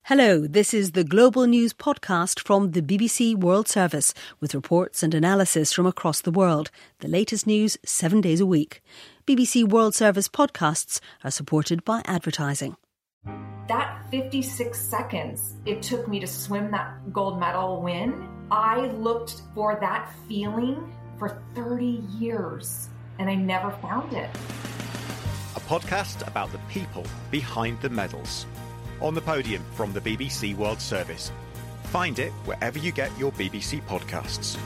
Hello, this is the Global News podcast from the BBC World Service with reports and analysis from across the world. The latest news 7 days a week. BBC World Service podcasts are supported by advertising. That 56 seconds it took me to swim that gold medal win, I looked for that feeling for 30 years and I never found it. A podcast about the people behind the medals. On the Podium from the BBC World Service. Find it wherever you get your BBC podcasts.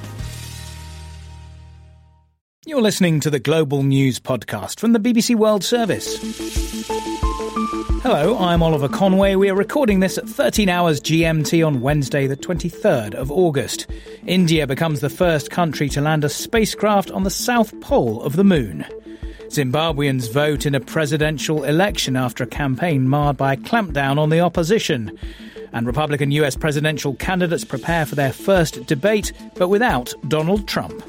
You're listening to the Global News podcast from the BBC World Service. Hello, I'm Oliver Conway. We are recording this at 13 hours GMT on Wednesday, the 23rd of August. India becomes the first country to land a spacecraft on the south pole of the moon. Zimbabweans vote in a presidential election after a campaign marred by a clampdown on the opposition. And Republican US presidential candidates prepare for their first debate, but without Donald Trump.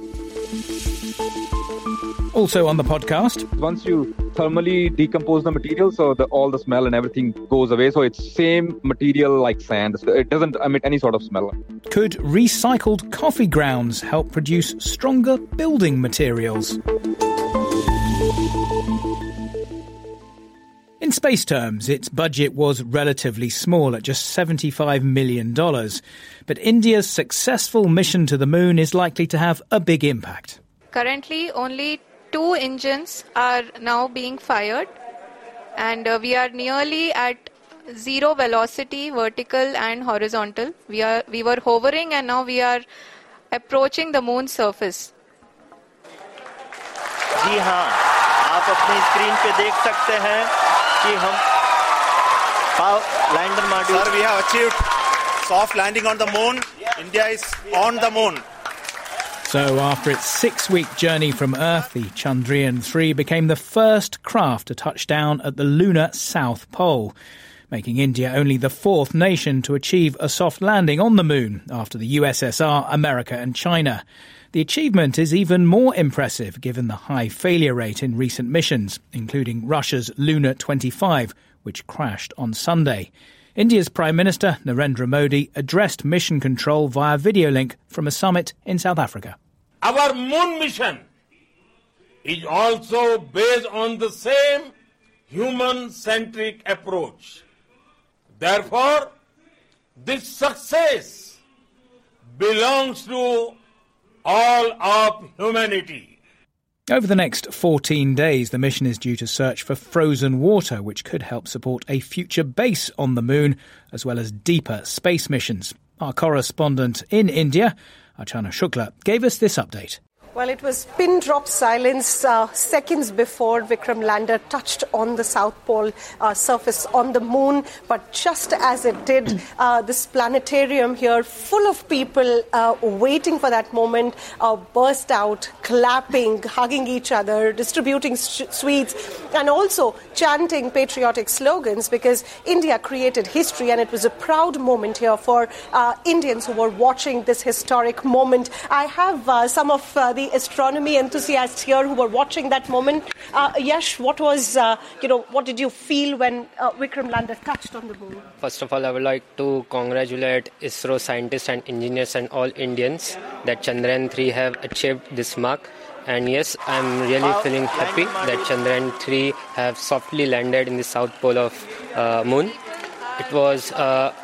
Also on the podcast. Once you thermally decompose the material, so all the smell and everything goes away. So it's same material like sand. It doesn't emit any sort of smell. Could recycled coffee grounds help produce stronger building materials? In space terms, its budget was relatively small at just $75 million. But India's successful mission to the moon is likely to have a big impact. Currently, only 2 engines are now being fired. And we are nearly at zero velocity, vertical and horizontal. We were hovering and now we are approaching the moon's surface. जी हाँ, आप अपनी screen पे देख सकते हैं कि हम lander module. Sir, we have achieved soft landing on the moon. India is on the moon. So after its 6-week journey from Earth, the Chandrayaan-3 became the first craft to touch down at the lunar South Pole, making India only the 4th nation to achieve a soft landing on the moon after the USSR, America and China. The achievement is even more impressive given the high failure rate in recent missions, including Russia's Luna 25, which crashed on Sunday. India's Prime Minister, Narendra Modi, addressed mission control via video link from a summit in South Africa. Our moon mission is also based on the same human-centric approach. Therefore, this success belongs to all of humanity. Over the next 14 days, the mission is due to search for frozen water, which could help support a future base on the moon, as well as deeper space missions. Our correspondent in India, Archana Shukla, gave us this update. Well, it was pin-drop silence seconds before Vikram lander touched on the South Pole surface on the moon. But just as it did, this planetarium here, full of people waiting for that moment, burst out, clapping, hugging each other, distributing sweets, and also chanting patriotic slogans because India created history and it was a proud moment here for Indians who were watching this historic moment. I have some of the astronomy enthusiasts here who were watching that moment. Yash, what did you feel when Vikram lander touched on the moon? First of all, I would like to congratulate ISRO scientists and engineers and all Indians that Chandrayaan-3 have achieved this mark. And yes, I'm really feeling happy that Chandrayaan-3 have softly landed in the south pole of moon. It was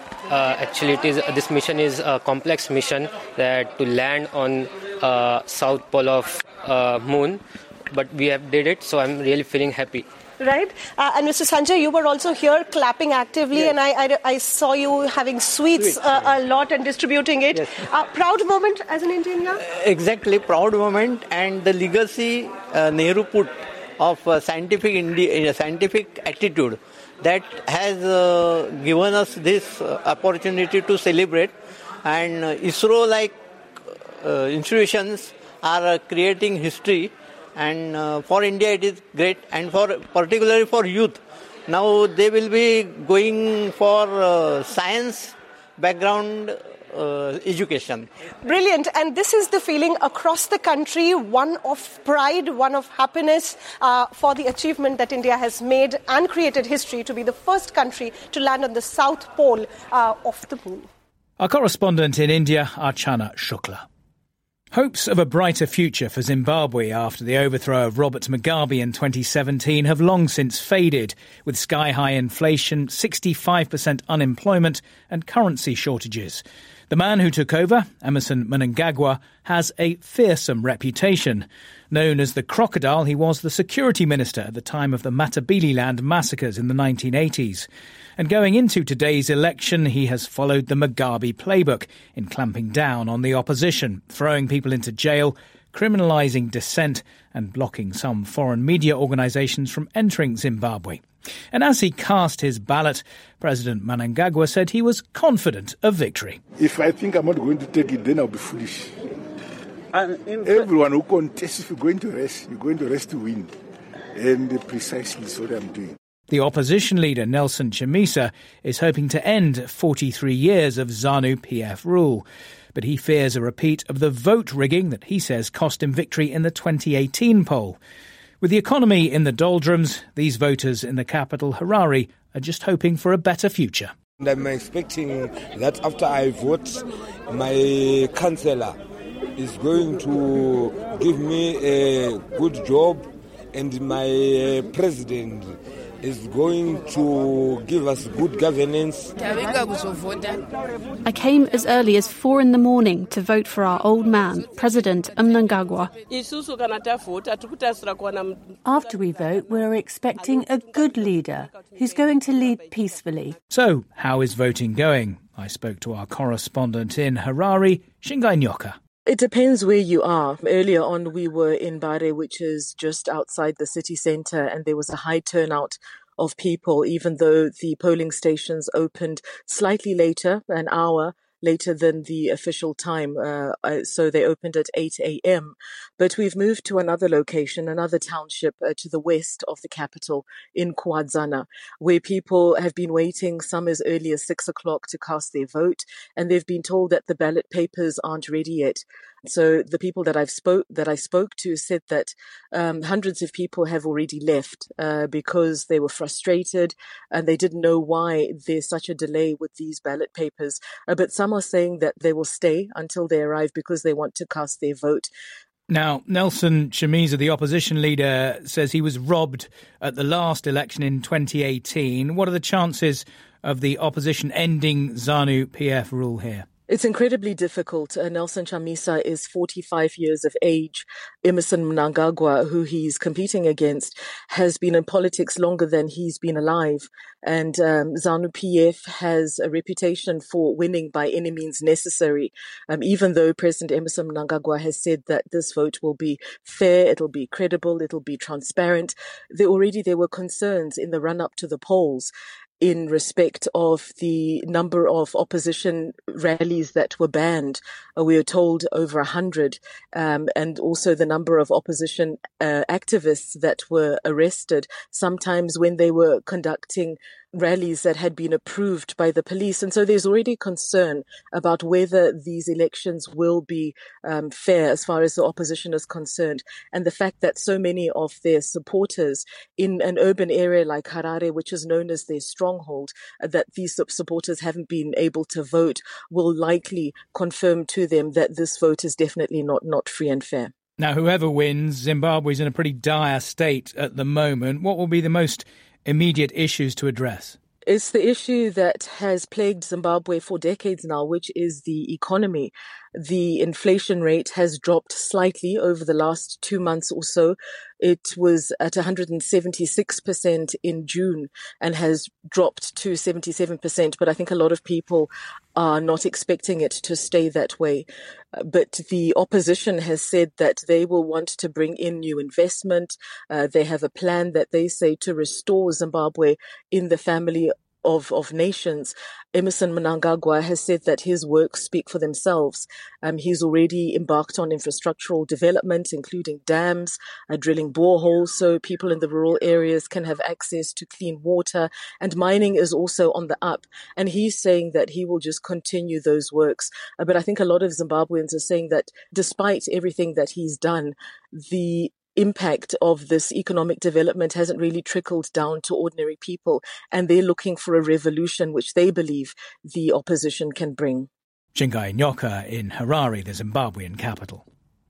this mission is a complex mission that to land on south pole of moon, but we have did it, so I'm really feeling happy. Right. And Mr. Sanjay, you were also here clapping actively, yes. And I saw you having sweets a lot and distributing it. Yes. Proud moment as an Indian now? Exactly, proud moment, and the legacy Nehru put of scientific attitude that has given us this opportunity to celebrate. And ISRO-like institutions are creating history. And for India, it is great, and particularly for youth. Now they will be going for science background education. Brilliant. And this is the feeling across the country, one of pride, one of happiness for the achievement that India has made and created history to be the first country to land on the south pole of the moon. Our correspondent in India, Archana Shukla. Hopes of a brighter future for Zimbabwe after the overthrow of Robert Mugabe in 2017 have long since faded, with sky-high inflation, 65% unemployment and currency shortages. The man who took over, Emmerson Mnangagwa, has a fearsome reputation. Known as the Crocodile, he was the security minister at the time of the Matabeleland massacres in the 1980s. And going into today's election, he has followed the Mugabe playbook in clamping down on the opposition, throwing people into jail, criminalising dissent and blocking some foreign media organisations from entering Zimbabwe. And as he cast his ballot, President Mnangagwa said he was confident of victory. If I think I'm not going to take it, then I'll be foolish. Everyone who contests, if you're going to rest to win. And precisely so what I'm doing. The opposition leader, Nelson Chamisa, is hoping to end 43 years of ZANU-PF rule. But he fears a repeat of the vote rigging that he says cost him victory in the 2018 poll. With the economy in the doldrums, these voters in the capital, Harare, are just hoping for a better future. I'm expecting that after I vote, my councillor is going to give me a good job and my president is going to give us good governance. I came as early as 4 a.m. to vote for our old man, President Mnangagwa. After we vote, we're expecting a good leader who's going to lead peacefully. So, how is voting going? I spoke to our correspondent in Harare, Shingai Nyoka. It depends where you are. Earlier on, we were in Bare, which is just outside the city centre, and there was a high turnout of people, even though the polling stations opened slightly later, an hour later than the official time. So they opened at 8 a.m. But we've moved to another location, another township to the west of the capital in Kwadzana, where people have been waiting, some as early as 6 o'clock to cast their vote. And they've been told that the ballot papers aren't ready yet. So the people that I spoke to said that hundreds of people have already left because they were frustrated and they didn't know why there's such a delay with these ballot papers. But some are saying that they will stay until they arrive because they want to cast their vote. Now, Nelson Chamisa, the opposition leader, says he was robbed at the last election in 2018. What are the chances of the opposition ending ZANU-PF rule here? It's incredibly difficult. Nelson Chamisa is 45 years of age. Emmerson Mnangagwa, who he's competing against, has been in politics longer than he's been alive. And ZANU-PF has a reputation for winning by any means necessary. Even though President Emmerson Mnangagwa has said that this vote will be fair, it'll be credible, it'll be transparent. There were concerns in the run-up to the polls in respect of the number of opposition rallies that were banned. We are told over 100, and also the number of opposition activists that were arrested, sometimes when they were conducting rallies that had been approved by the police. And so there's already concern about whether these elections will be fair as far as the opposition is concerned. And the fact that so many of their supporters in an urban area like Harare, which is known as their stronghold, that these supporters haven't been able to vote, will likely confirm to them that this vote is definitely not free and fair. Now, whoever wins, Zimbabwe's in a pretty dire state at the moment. What will be the most immediate issues to address? It's the issue that has plagued Zimbabwe for decades now, which is the economy. The inflation rate has dropped slightly over the last 2 months or so. It was at 176% in June and has dropped to 77%. But I think a lot of people are not expecting it to stay that way. But the opposition has said that they will want to bring in new investment. They have a plan that they say to restore Zimbabwe in the family of nations. Emmerson Mnangagwa has said that his works speak for themselves. He's already embarked on infrastructural development, including dams, drilling boreholes so people in the rural areas can have access to clean water, and mining is also on the up. And he's saying that he will just continue those works. But I think a lot of Zimbabweans are saying that despite everything that he's done, the impact of this economic development hasn't really trickled down to ordinary people, and they're looking for a revolution which they believe the opposition can bring. Chingai Nyoka in Harare, the Zimbabwean capital.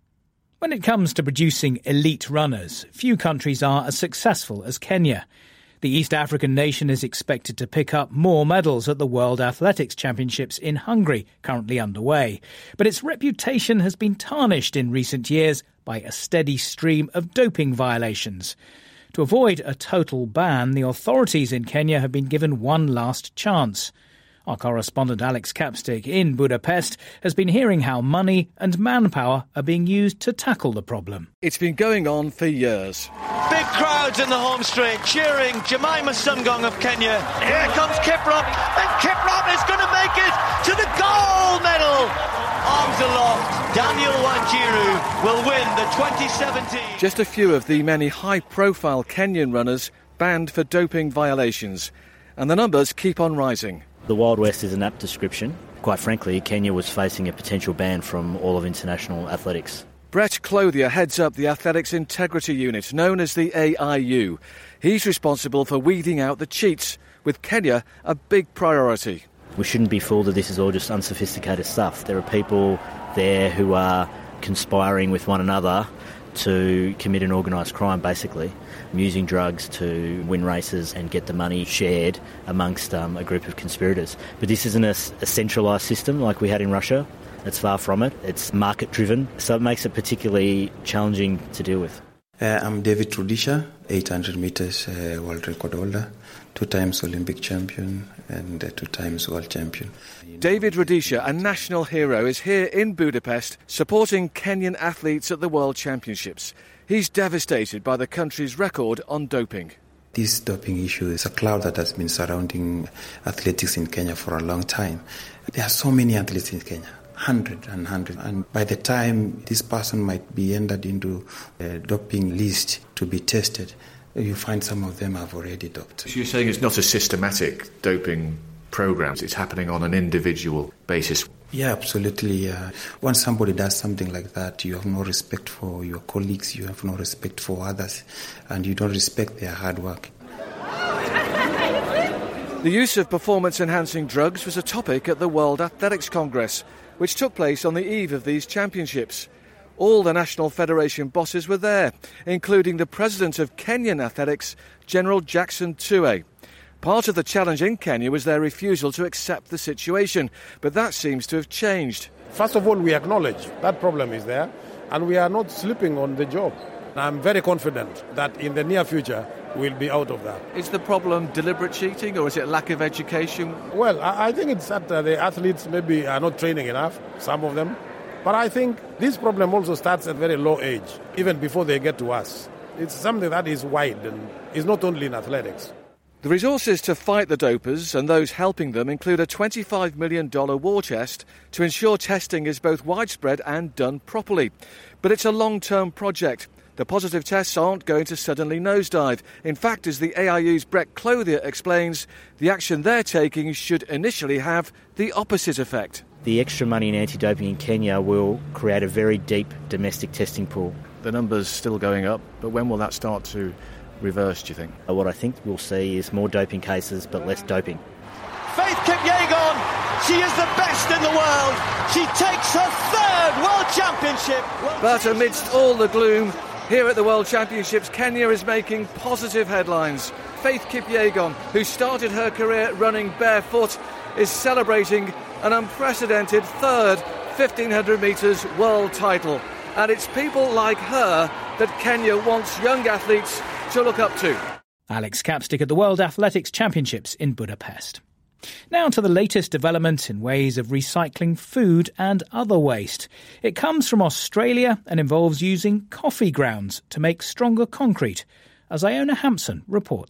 When it comes to producing elite runners, few countries are as successful as Kenya. The East African nation is expected to pick up more medals at the World Athletics Championships in Hungary, currently underway. But its reputation has been tarnished in recent years by a steady stream of doping violations. To avoid a total ban, the authorities in Kenya have been given one last chance. Our correspondent Alex Capstick in Budapest has been hearing how money and manpower are being used to tackle the problem. It's been going on for years. Big crowds in the home straight cheering Jemima Sumgong of Kenya. Here comes Kiprop, and Kiprop is going to make it to the gold medal. Arms aloft, Daniel Wanjiru will win the 2017. Just a few of the many high-profile Kenyan runners banned for doping violations. And the numbers keep on rising. The Wild West is an apt description. Quite frankly, Kenya was facing a potential ban from all of international athletics. Brett Clothier heads up the Athletics Integrity Unit, known as the AIU. He's responsible for weeding out the cheats, with Kenya a big priority. We shouldn't be fooled that this is all just unsophisticated stuff. There are people there who are conspiring with one another to commit an organised crime, basically, using drugs to win races and get the money shared amongst a group of conspirators. But this isn't a centralised system like we had in Russia. It's far from it. It's market-driven, so it makes it particularly challenging to deal with. I'm David Rudisha, 800 metres world record holder, 2 times Olympic champion and 2 times world champion. David Rudisha, a national hero, is here in Budapest supporting Kenyan athletes at the World Championships. He's devastated by the country's record on doping. This doping issue is a cloud that has been surrounding athletics in Kenya for a long time. There are so many athletes in Kenya. 100. And by the time this person might be entered into a doping list to be tested, you find some of them have already doped. So you're saying it's not a systematic doping program, it's happening on an individual basis? Yeah, absolutely. Once somebody does something like that, you have no respect for your colleagues, you have no respect for others, and you don't respect their hard work. The use of performance-enhancing drugs was a topic at the World Athletics Congress, which took place on the eve of these championships. All the National Federation bosses were there, including the president of Kenyan Athletics, General Jackson Tuwei. Part of the challenge in Kenya was their refusal to accept the situation, but that seems to have changed. First of all, we acknowledge that problem is there, and we are not sleeping on the job. I'm very confident that in the near future, we'll be out of that. Is the problem deliberate cheating, or is it lack of education? Well, I think it's that the athletes maybe are not training enough, some of them. But I think this problem also starts at very low age, even before they get to us. It's something that is wide and is not only in athletics. The resources to fight the dopers and those helping them include a $25 million war chest to ensure testing is both widespread and done properly. But it's a long-term project. The positive tests aren't going to suddenly nosedive. In fact, as the AIU's Brett Clothier explains, the action they're taking should initially have the opposite effect. The extra money in anti-doping in Kenya will create a very deep domestic testing pool. The numbers still going up, but when will that start to reverse, do you think? What I think we'll see is more doping cases, but less doping. Faith Kipyegon, she is the best in the world. She takes her 3rd World Championship. But amidst all the gloom, here at the World Championships, Kenya is making positive headlines. Faith Kipyegon, who started her career running barefoot, is celebrating an unprecedented 3rd 1500 metres world title. And it's people like her that Kenya wants young athletes to look up to. Alex Capstick at the World Athletics Championships in Budapest. Now to the latest development in ways of recycling food and other waste. It comes from Australia and involves using coffee grounds to make stronger concrete, as Iona Hampson reports.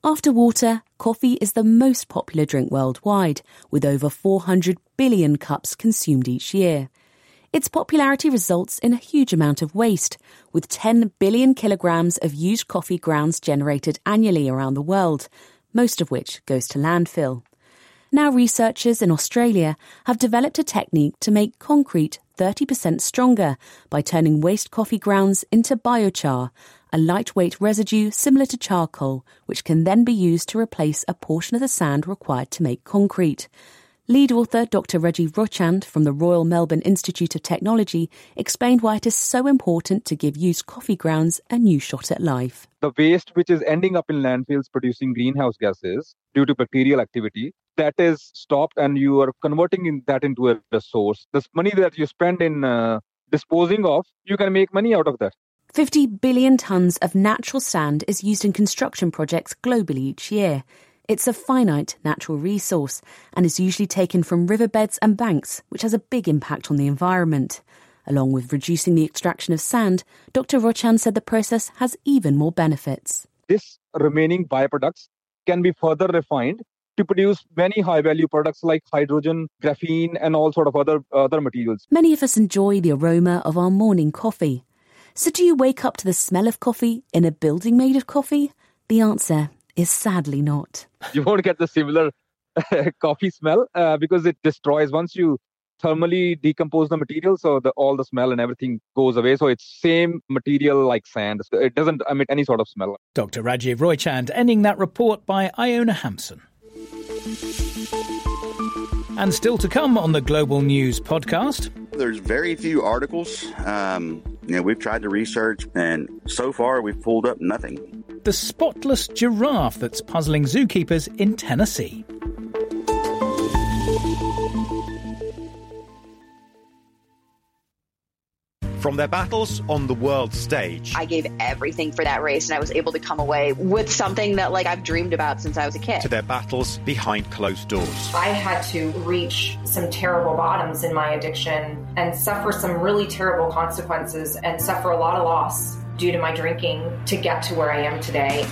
After water, coffee is the most popular drink worldwide, with over 400 billion cups consumed each year. Its popularity results in a huge amount of waste, with 10 billion kilograms of used coffee grounds generated annually around the world, most of which goes to landfill. Now researchers in Australia have developed a technique to make concrete 30% stronger by turning waste coffee grounds into biochar, a lightweight residue similar to charcoal, which can then be used to replace a portion of the sand required to make concrete. Lead author Dr. Rajiv Rochand from the Royal Melbourne Institute of Technology explained why it is so important to give used coffee grounds a new shot at life. The waste which is ending up in landfills producing greenhouse gases due to bacterial activity, that is stopped and you are converting that into a resource. This money that you spend in disposing of, you can make money out of that. 50 billion tonnes of natural sand is used in construction projects globally each year. It's a finite natural resource and is usually taken from riverbeds and banks, which has a big impact on the environment. Along with reducing the extraction of sand, Dr. Rochand said the process has even more benefits. This remaining byproducts can be further refined to produce many high-value products like hydrogen, graphene, and all sort of other materials. Many of us enjoy the aroma of our morning coffee. So do you wake up to the smell of coffee in a building made of coffee? The answer is sadly not. You won't get the similar coffee smell because it destroys once you thermally decompose the material, so all the smell and everything goes away. So it's same material like sand. It doesn't emit any sort of smell. Dr. Rajiv Rochand ending that report by Iona Hampson. And still to come on the Global News podcast. There's very few articles. We've tried to research, and so far we've pulled up nothing. The spotless giraffe that's puzzling zookeepers in Tennessee. From their battles on the world stage. I gave everything for that race, and I was able to come away with something that I've dreamed about since I was a kid. To their battles behind closed doors. I had to reach some terrible bottoms in my addiction and suffer some really terrible consequences and suffer a lot of loss due to my drinking to get to where I am today.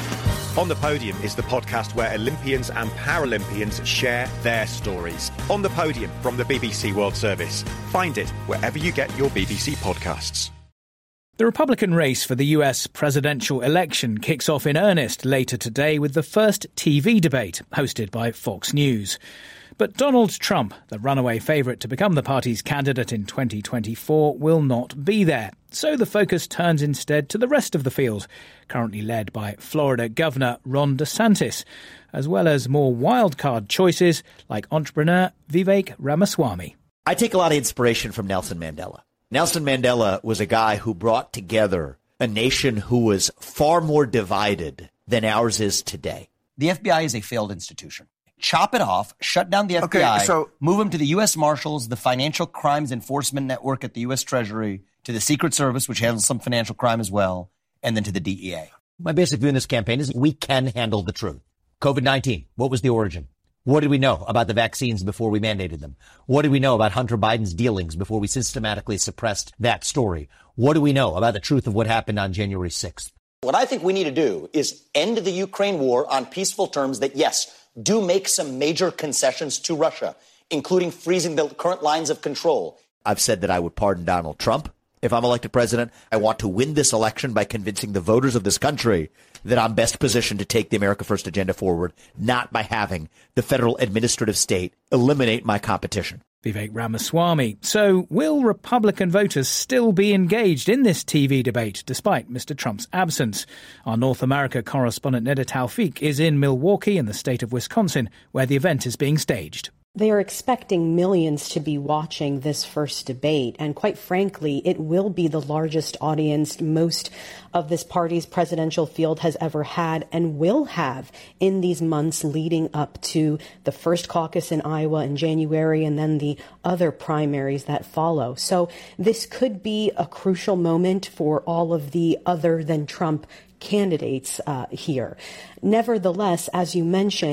On the Podium is the podcast where Olympians and Paralympians share their stories. On the Podium from the BBC World Service. Find it wherever you get your BBC podcasts. The Republican race for the US presidential election kicks off in earnest later today with the first TV debate hosted by Fox News. But Donald Trump, the runaway favourite to become the party's candidate in 2024, will not be there. So the focus turns instead to the rest of the field, currently led by Florida Governor Ron DeSantis, as well as more wildcard choices like entrepreneur Vivek Ramaswamy. I take a lot of inspiration from Nelson Mandela. Nelson Mandela was a guy who brought together a nation who was far more divided than ours is today. The FBI is a failed institution. Chop it off, shut down the FBI, move them to the U.S. Marshals, the Financial Crimes Enforcement Network at the U.S. Treasury, to the Secret Service, which handles some financial crime as well, and then to the DEA. My basic view in this campaign is we can handle the truth. COVID-19, what was the origin? What did we know about the vaccines before we mandated them? What did we know about Hunter Biden's dealings before we systematically suppressed that story? What do we know about the truth of what happened on January 6th? What I think we need to do is end the Ukraine war on peaceful terms that, yes, do make some major concessions to Russia, including freezing the current lines of control. I've said that I would pardon Donald Trump if I'm elected president. I want to win this election by convincing the voters of this country that I'm best positioned to take the America First agenda forward, not by having the federal administrative state eliminate my competition. Vivek Ramaswamy. So will Republican voters still be engaged in this TV debate despite Mr. Trump's absence? Our North America correspondent Neda Tawfiq is in Milwaukee in the state of Wisconsin, where the event is being staged. They are expecting millions to be watching this first debate. And quite frankly, it will be the largest audience most of this party's presidential field has ever had and will have in these months leading up to the first caucus in Iowa in January and then the other primaries that follow. So this could be a crucial moment for all of the other than Trump candidates here. Nevertheless, as you mentioned,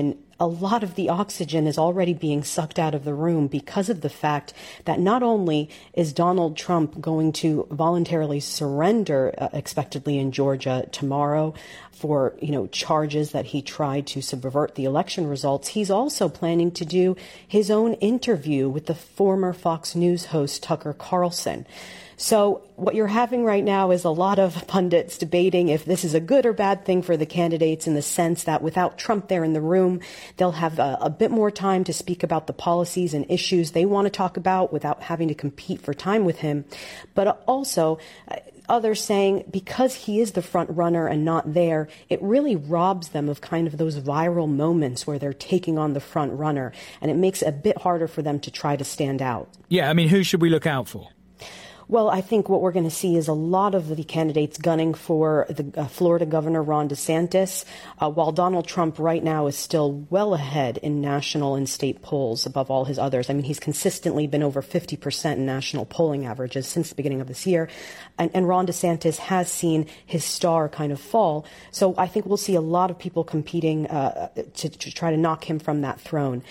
a lot of the oxygen is already being sucked out of the room because of the fact that not only is Donald Trump going to voluntarily surrender expectedly in Georgia tomorrow for, charges that he tried to subvert the election results, he's also planning to do his own interview with the former Fox News host Tucker Carlson. So what you're having right now is a lot of pundits debating if this is a good or bad thing for the candidates, in the sense that without Trump there in the room, they'll have a bit more time to speak about the policies and issues they want to talk about without having to compete for time with him. But also, others saying because he is the front runner and not there, it really robs them of kind of those viral moments where they're taking on the front runner, and it makes it a bit harder for them to try to stand out. Yeah, I mean, who should we look out for? Well, I think what we're going to see is a lot of the candidates gunning for the Florida Governor Ron DeSantis, while Donald Trump right now is still well ahead in national and state polls above all his others. I mean, he's consistently been over 50% in national polling averages since the beginning of this year. And Ron DeSantis has seen his star kind of fall. So I think we'll see a lot of people competing to try to knock him from that throne.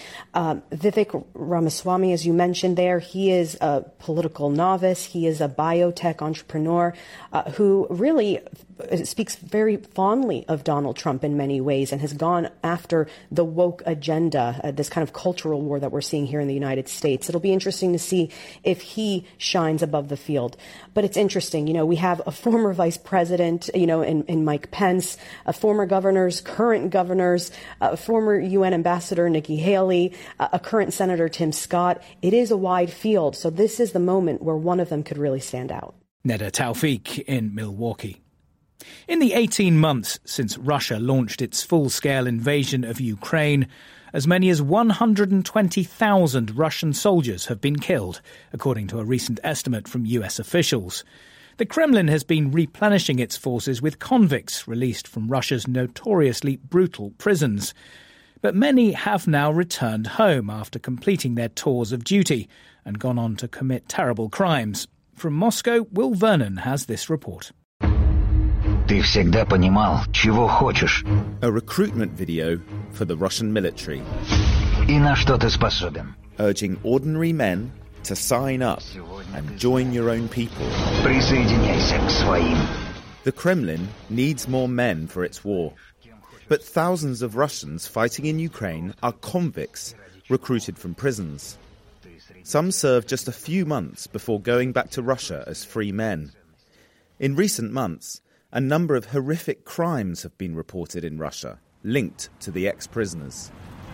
Vivek Ramaswamy, as you mentioned there, he is a political novice. He is a biotech entrepreneur who really speaks very fondly of Donald Trump in many ways and has gone after the woke agenda, this kind of cultural war that we're seeing here in the United States. It'll be interesting to see if he shines above the field. But it's interesting, we have a former vice president, in Mike Pence, former governors, current governors, former UN ambassador Nikki Haley, a current Senator Tim Scott. It is a wide field, so this is the moment where one of them could really stand out. Neda Tawfiq in Milwaukee. In the 18 months since Russia launched its full-scale invasion of Ukraine, as many as 120,000 Russian soldiers have been killed, according to a recent estimate from US officials. The Kremlin has been replenishing its forces with convicts released from Russia's notoriously brutal prisons. But many have now returned home after completing their tours of duty and gone on to commit terrible crimes. From Moscow, Will Vernon has this report. Ты всегда понимал, чего хочешь. A recruitment video for the Russian military. И на что ты способен. Urging ordinary men to sign up and join your own people. Присоединяйся к своим. The Kremlin needs more men for its war. But thousands of Russians fighting in Ukraine are convicts recruited from prisons. Some serve just a few months before going back to Russia as free men. In recent months, a number of horrific crimes have been reported in Russia, linked to the ex-prisoners.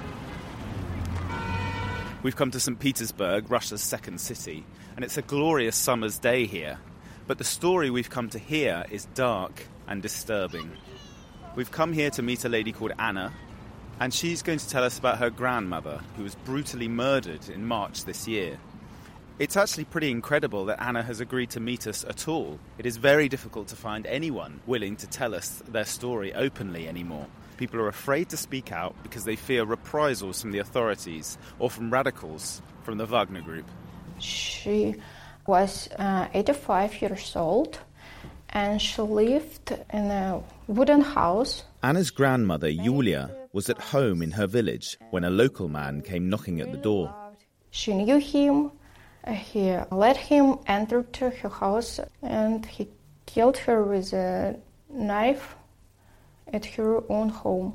We've come to St. Petersburg, Russia's second city, and it's a glorious summer's day here. But the story we've come to hear is dark and disturbing. We've come here to meet a lady called Anna, and she's going to tell us about her grandmother, who was brutally murdered in March this year. It's actually pretty incredible that Anna has agreed to meet us at all. It is very difficult to find anyone willing to tell us their story openly anymore. People are afraid to speak out because they fear reprisals from the authorities or from radicals from the Wagner Group. She was 85 years old and she lived in a wooden house. Anna's grandmother, Yulia, was at home in her village when a local man came knocking at the door. She knew him. He let him enter to her house and he killed her with a knife at her own home.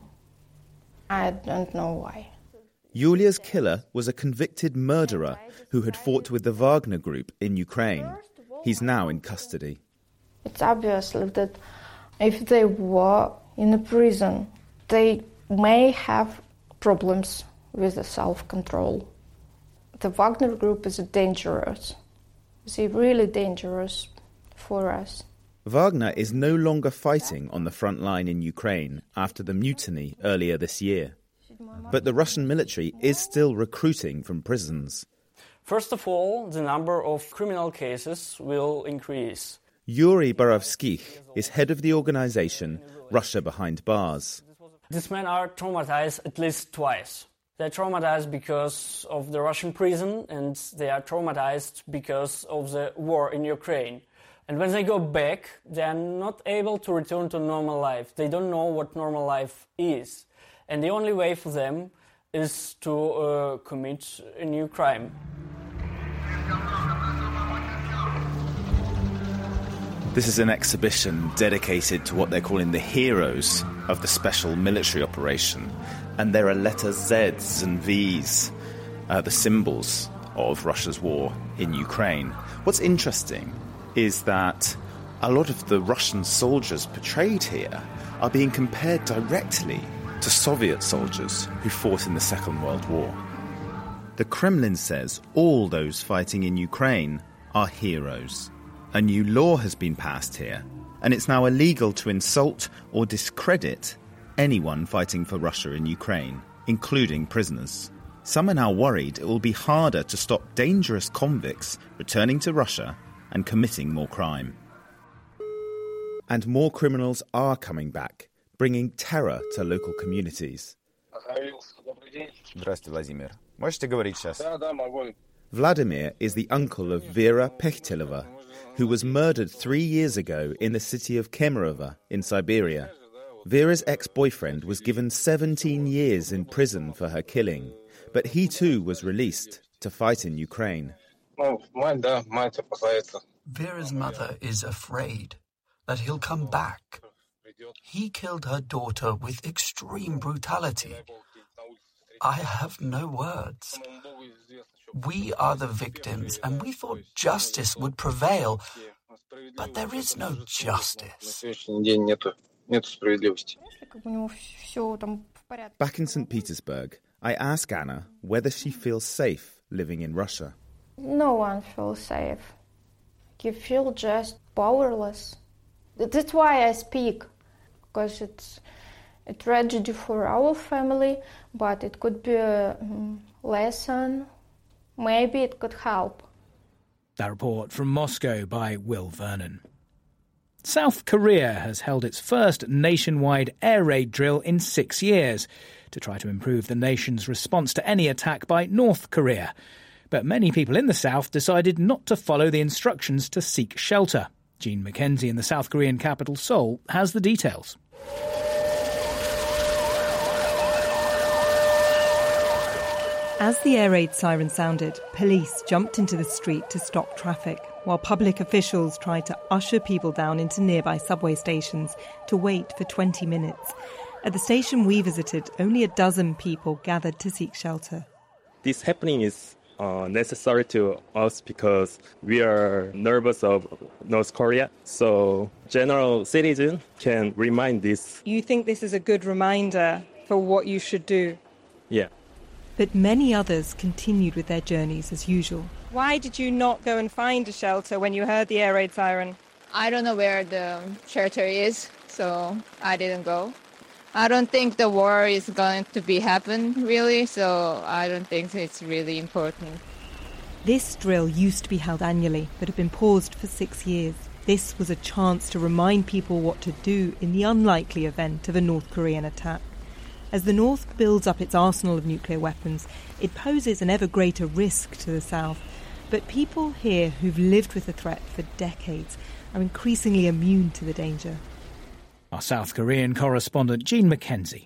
I don't know why. Yulia's killer was a convicted murderer who had fought with the Wagner Group in Ukraine. He's now in custody. It's obvious that if they were in a prison, they may have problems with the self-control. The Wagner Group is dangerous. It's really dangerous for us. Wagner is no longer fighting on the front line in Ukraine after the mutiny earlier this year. But the Russian military is still recruiting from prisons. First of all, the number of criminal cases will increase. Yuri Borovskih is head of the organization Russia Behind Bars. These men are traumatized at least twice. They're traumatized because of the Russian prison, and they are traumatized because of the war in Ukraine. And when they go back, they are not able to return to normal life. They don't know what normal life is. And the only way for them is to commit a new crime. This is an exhibition dedicated to what they're calling the heroes of the special military operation. And there are letters Zs and Vs, the symbols of Russia's war in Ukraine. What's interesting is that a lot of the Russian soldiers portrayed here are being compared directly to Soviet soldiers who fought in the Second World War. The Kremlin says all those fighting in Ukraine are heroes. A new law has been passed here, and it's now illegal to insult or discredit anyone fighting for Russia in Ukraine, including prisoners. Some are now worried it will be harder to stop dangerous convicts returning to Russia and committing more crime. And more criminals are coming back, bringing terror to local communities. Здравствуйте, Владимир. Можете говорить сейчас? Да, могу. Vladimir is the uncle of Vera Pechtilova, who was murdered 3 years ago in the city of Kemerovo in Siberia. Vera's ex-boyfriend was given 17 years in prison for her killing, but he too was released to fight in Ukraine. Vera's mother is afraid that he'll come back. He killed her daughter with extreme brutality. I have no words. We are the victims, and we thought justice would prevail, but there is no justice. Back in St. Petersburg, I ask Anna whether she feels safe living in Russia. No one feels safe. You feel just powerless. That's why I speak, because it's a tragedy for our family, but it could be a lesson. Maybe it could help. That report from Moscow by Will Vernon. South Korea has held its first nationwide air raid drill in 6 years to try to improve the nation's response to any attack by North Korea. But many people in the South decided not to follow the instructions to seek shelter. Jean McKenzie in the South Korean capital Seoul has the details. As the air raid siren sounded, police jumped into the street to stop traffic, while public officials tried to usher people down into nearby subway stations to wait for 20 minutes. At the station we visited, only a dozen people gathered to seek shelter. This happening is necessary to us because we are nervous of North Korea, so general citizen can remind this. You think this is a good reminder for what you should do? Yeah. But many others continued with their journeys as usual. Why did you not go and find a shelter when you heard the air raid siren? I don't know where the shelter is, so I didn't go. I don't think the war is going to happen, really, so I don't think it's really important. This drill used to be held annually, but had been paused for 6 years. This was a chance to remind people what to do in the unlikely event of a North Korean attack. As the North builds up its arsenal of nuclear weapons, it poses an ever greater risk to the South. But people here who've lived with the threat for decades are increasingly immune to the danger. Our South Korean correspondent Jean McKenzie.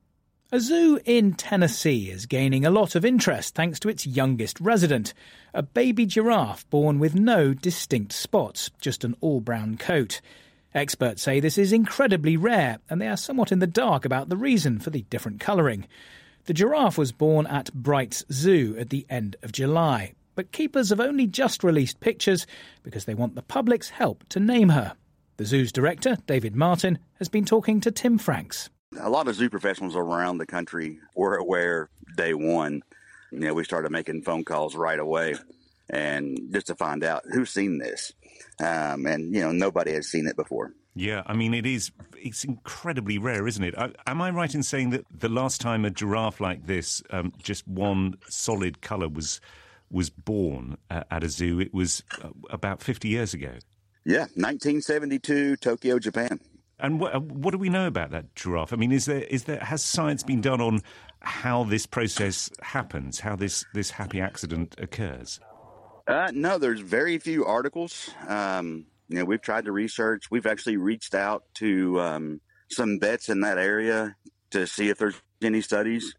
A zoo in Tennessee is gaining a lot of interest thanks to its youngest resident, a baby giraffe born with no distinct spots, just an all-brown coat. Experts say this is incredibly rare, and they are somewhat in the dark about the reason for the different colouring. The giraffe was born at Bright's Zoo at the end of July, but keepers have only just released pictures because they want the public's help to name her. The zoo's director, David Martin, has been talking to Tim Franks. A lot of zoo professionals around the country were aware day one. We started making phone calls right away, and just to find out who's seen this. And nobody has seen it before. Yeah, I mean, it's incredibly rare, isn't it? Am I right in saying that the last time a giraffe like this, just one solid colour, was born at a zoo, it was about 50 years ago? Yeah, 1972, Tokyo, Japan. And what do we know about that giraffe? I mean, has science been done on how this process happens, how this happy accident occurs? No, there's very few articles. We've tried to research. We've actually reached out to some vets in that area to see if there's any studies.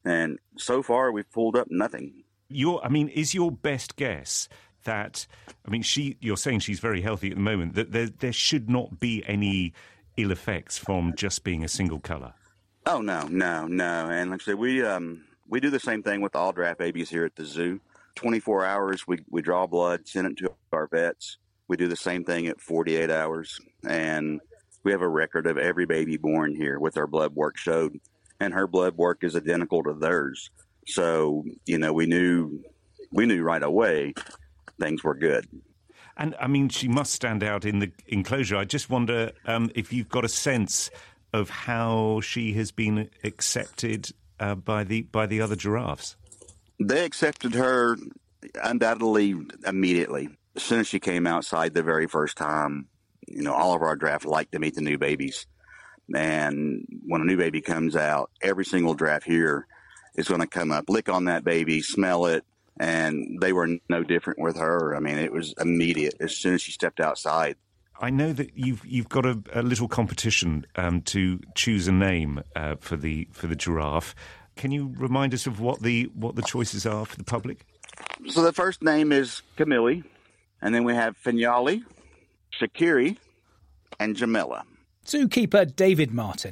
And so far, we've pulled up nothing. Is your best guess that, you're saying she's very healthy at the moment, that there should not be any ill effects from just being a single colour? Oh, no. And like I said, we do the same thing with all draft babies here at the zoo. 24 hours, we draw blood, send it to our vets. We do the same thing at 48 hours. And we have a record of every baby born here with our blood work showed. And her blood work is identical to theirs. So, we knew right away things were good. And, she must stand out in the enclosure. I just wonder if you've got a sense of how she has been accepted by the other giraffes. They accepted her undoubtedly immediately. As soon as she came outside the very first time, all of our draft like to meet the new babies. And when a new baby comes out, every single draft here is going to come up, lick on that baby, smell it. And they were no different with her. It was immediate as soon as she stepped outside. I know that you've got a little competition to choose a name for the giraffe. Can you remind us of what the choices are for the public? So the first name is Camille, and then we have Finale, Shakiri, and Jamila. Zookeeper David Martin.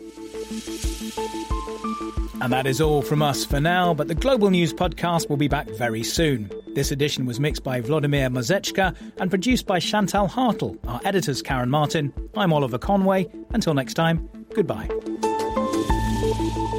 And that is all from us for now, but the Global News Podcast will be back very soon. This edition was mixed by Vladimir Mazechka and produced by Chantal Hartle. Our editor's Karen Martin. I'm Oliver Conway. Until next time, goodbye.